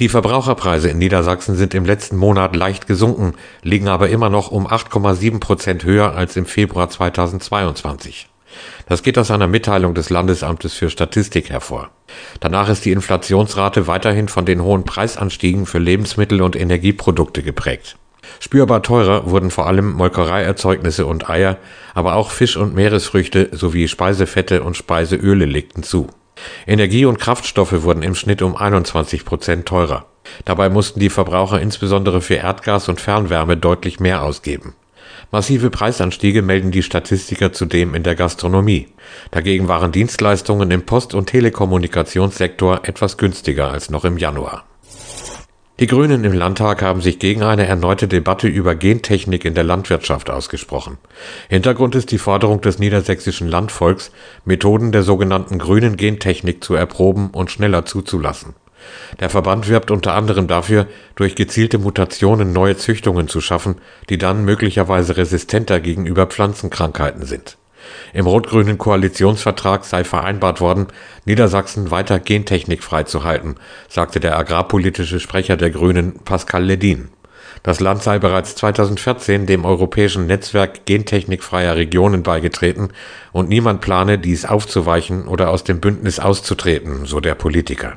Die Verbraucherpreise in Niedersachsen sind im letzten Monat leicht gesunken, liegen aber immer noch um 8,7% höher als im Februar 2022. Das geht aus einer Mitteilung des Landesamtes für Statistik hervor. Danach ist die Inflationsrate weiterhin von den hohen Preisanstiegen für Lebensmittel und Energieprodukte geprägt. Spürbar teurer wurden vor allem Molkereierzeugnisse und Eier, aber auch Fisch und Meeresfrüchte sowie Speisefette und Speiseöle legten zu. Energie und Kraftstoffe wurden im Schnitt um 21% teurer. Dabei mussten die Verbraucher insbesondere für Erdgas und Fernwärme deutlich mehr ausgeben. Massive Preisanstiege melden die Statistiker zudem in der Gastronomie. Dagegen waren Dienstleistungen im Post- und Telekommunikationssektor etwas günstiger als noch im Januar. Die Grünen im Landtag haben sich gegen eine erneute Debatte über Gentechnik in der Landwirtschaft ausgesprochen. Hintergrund ist die Forderung des niedersächsischen Landvolks, Methoden der sogenannten grünen Gentechnik zu erproben und schneller zuzulassen. Der Verband wirbt unter anderem dafür, durch gezielte Mutationen neue Züchtungen zu schaffen, die dann möglicherweise resistenter gegenüber Pflanzenkrankheiten sind. Im rot-grünen Koalitionsvertrag sei vereinbart worden, Niedersachsen weiter gentechnikfrei zu halten, sagte der agrarpolitische Sprecher der Grünen Pascal Ledin. Das Land sei bereits 2014 dem europäischen Netzwerk gentechnikfreier Regionen beigetreten und niemand plane, dies aufzuweichen oder aus dem Bündnis auszutreten, so der Politiker.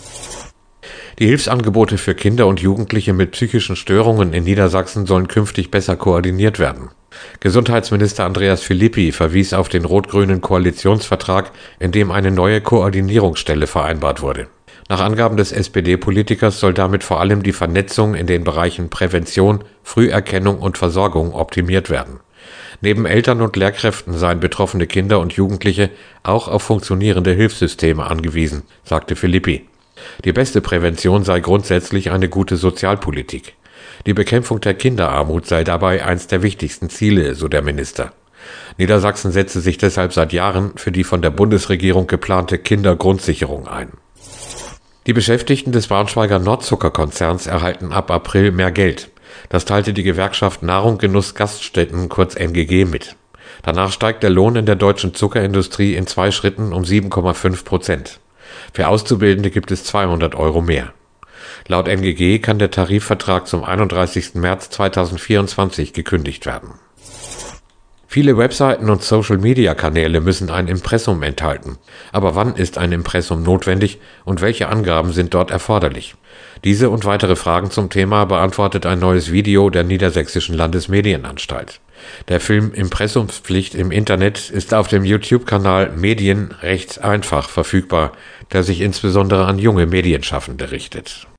Die Hilfsangebote für Kinder und Jugendliche mit psychischen Störungen in Niedersachsen sollen künftig besser koordiniert werden. Gesundheitsminister Andreas Philippi verwies auf den rot-grünen Koalitionsvertrag, in dem eine neue Koordinierungsstelle vereinbart wurde. Nach Angaben des SPD-Politikers soll damit vor allem die Vernetzung in den Bereichen Prävention, Früherkennung und Versorgung optimiert werden. Neben Eltern und Lehrkräften seien betroffene Kinder und Jugendliche auch auf funktionierende Hilfssysteme angewiesen, sagte Philippi. Die beste Prävention sei grundsätzlich eine gute Sozialpolitik. Die Bekämpfung der Kinderarmut sei dabei eins der wichtigsten Ziele, so der Minister. Niedersachsen setze sich deshalb seit Jahren für die von der Bundesregierung geplante Kindergrundsicherung ein. Die Beschäftigten des Braunschweiger Nordzucker-Konzerns erhalten ab April mehr Geld. Das teilte die Gewerkschaft Nahrung Genuss Gaststätten, kurz NGG, mit. Danach steigt der Lohn in der deutschen Zuckerindustrie in 2 Schritten um 7,5%. Für Auszubildende gibt es 200 € mehr. Laut NGG kann der Tarifvertrag zum 31. März 2024 gekündigt werden. Viele Webseiten und Social-Media-Kanäle müssen ein Impressum enthalten. Aber wann ist ein Impressum notwendig und welche Angaben sind dort erforderlich? Diese und weitere Fragen zum Thema beantwortet ein neues Video der Niedersächsischen Landesmedienanstalt. Der Film Impressumspflicht im Internet ist auf dem YouTube-Kanal Medien recht einfach verfügbar, der sich insbesondere an junge Medienschaffende richtet.